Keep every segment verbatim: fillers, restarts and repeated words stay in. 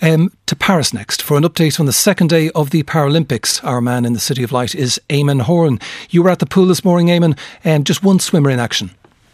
Um, to Paris next for an update on the second day of the Paralympics. Our man in the City of Light is Eamon Horan. You were at the pool this morning, Eamon, and just one swimmer in action.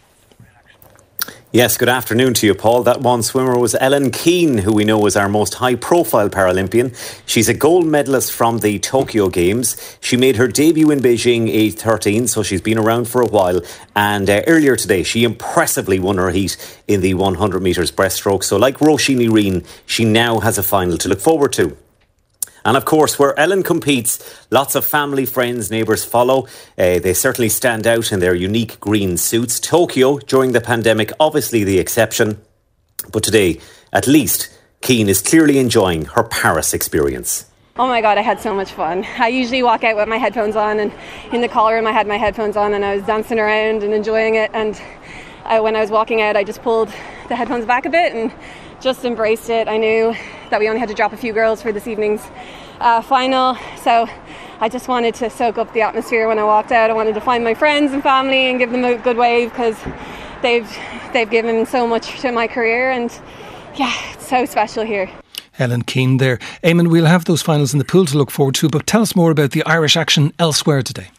Yes, good afternoon to you, Paul. That one swimmer was Ellen Keane, who we know is our most high-profile Paralympian. She's a gold medalist from the Tokyo Games. She made her debut in Beijing age thirteen, so she's been around for a while. And uh, earlier today, she impressively won her heat in the one hundred metres breaststroke. So like Roisin Ní Riain, she now has a final to look forward to. And of course, where Ellen competes, lots of family, friends, neighbours follow. Uh, they certainly stand out in their unique green suits. Tokyo, during the pandemic, obviously the exception. But today, at least, Keane is clearly enjoying her Paris experience. Oh my God, I had so much fun. I usually walk out with my headphones on, and in the collar room I had my headphones on and I was dancing around and enjoying it. And I, when I was walking out, I just pulled the headphones back a bit and just embraced it. I knew that we only had to drop a few girls for this evening's uh, final, so I just wanted to soak up the atmosphere when I walked out. I wanted to find my friends and family and give them a good wave, because they've they've given so much to my career, and yeah, it's so special here. Ellen Keane there. Eamon, we'll have those finals in the pool to look forward to, but tell us more about the Irish action elsewhere today.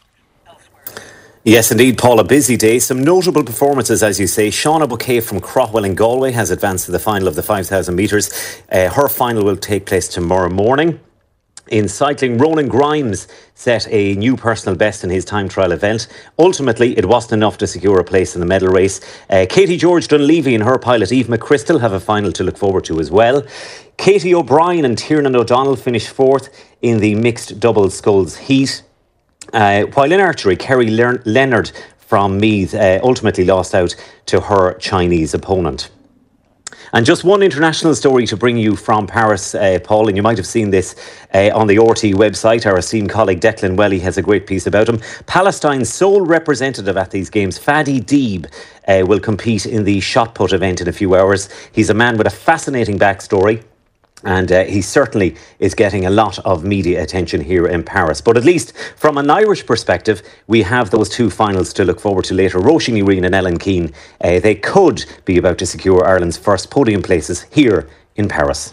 Yes, indeed, Paul, a busy day. Some notable performances, as you say. Shauna Bouquet from Craughwell in Galway has advanced to the final of the five thousand metres. Uh, her final will take place tomorrow morning. In cycling, Ronan Grimes set a new personal best in his time trial event. Ultimately, it wasn't enough to secure a place in the medal race. Uh, Katie George Dunleavy and her pilot Eve McChrystal have a final to look forward to as well. Katie O'Brien and Tiernan O'Donnell finished fourth in the mixed double sculls heat. Uh, while in archery, Kerry Ler- Leonard from Meath uh, ultimately lost out to her Chinese opponent. And just one international story to bring you from Paris, uh, Paul, and you might have seen this uh, on the R T website. Our esteemed colleague Declan Welly has a great piece about him. Palestine's sole representative at these games, Fadi Deeb, uh, will compete in the shot put event in a few hours. He's a man with a fascinating backstory. And uh, he certainly is getting a lot of media attention here in Paris. But at least from an Irish perspective, we have those two finals to look forward to later. Roisin Ní Riain and Ellen Keane, uh, they could be about to secure Ireland's first podium places here in Paris.